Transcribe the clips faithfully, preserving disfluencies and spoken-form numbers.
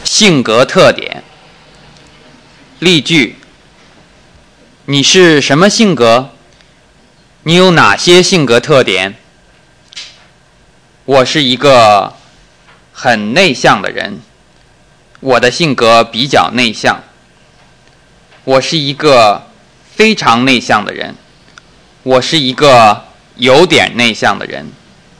性格特点。例句：你是什么性格？你有哪些性格特点？我是一个很内向的人，我的性格比较内向。我是一个非常内向的人，我是一个有点内向的人。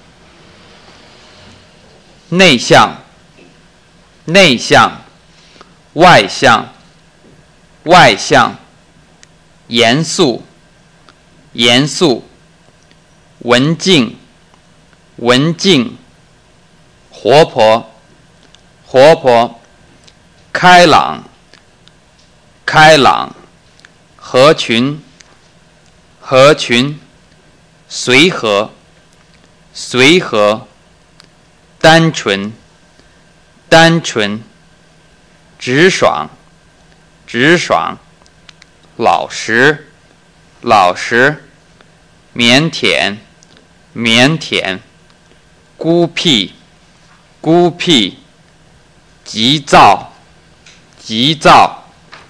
内向，内向，外向，外向，严肃，严肃，文静，文静，活泼，活泼，开朗，开朗，合群，合群，随和，随和，单纯，单纯，直爽，直爽，老实，老实，腼腆，腼腆，孤僻，孤僻，急躁，急躁。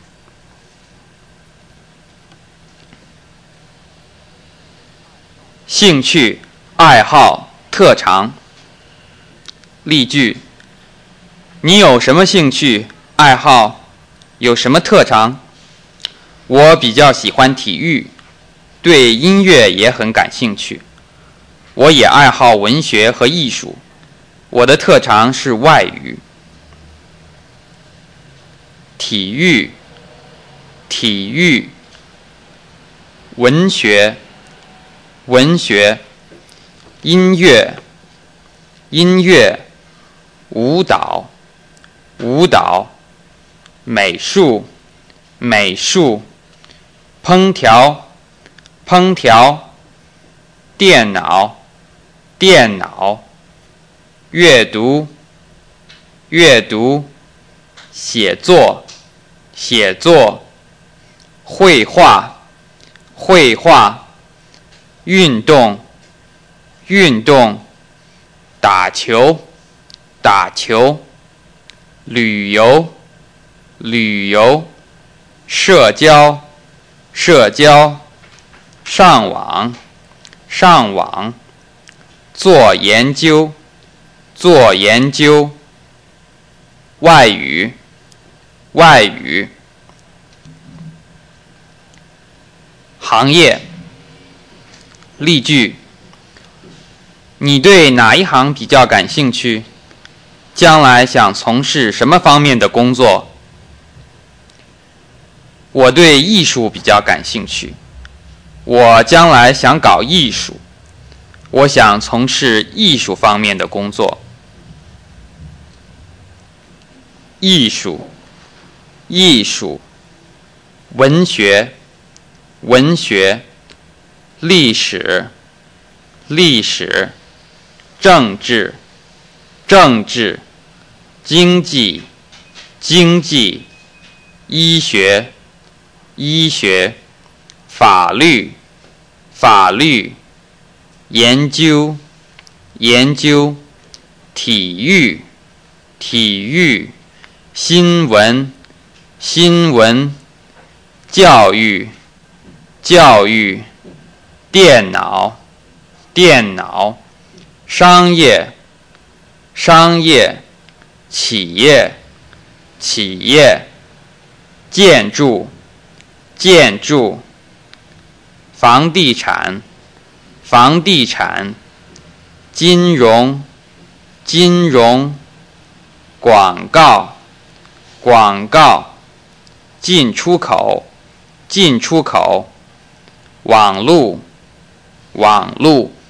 兴趣、爱好、特长。例句：你有什么兴趣、爱好？有什么特长？我比较喜欢体育，对音乐也很感兴趣。我也爱好文学和艺术，我的特长是外语。体育，体育，文学，文学，音乐，音乐，舞蹈，舞蹈，美术，美术，烹调，烹调，电脑，电脑，阅读，阅读，写作，写作，绘画，绘画，运动，运动，打球，打球，旅游，旅游，社交，社交，上网，上网，做研究，做研究，外语，外语。行业。例句：你对哪一行比较感兴趣？将来想从事什么方面的工作？我对艺术比较感兴趣，我将来想搞艺术，我想从事艺术方面的工作。艺术，艺术，文学，文学，历史，历史，政治，政治，经济，经济，医学，医学，法律，法律，研究，研究，体育，体育，新闻，新闻，教育，教育，电脑，电脑，商业，商业，企业，企业，建筑，建筑，房地产，房地产，金融，金融，广告，广告，进出口，进出口，网路，网路。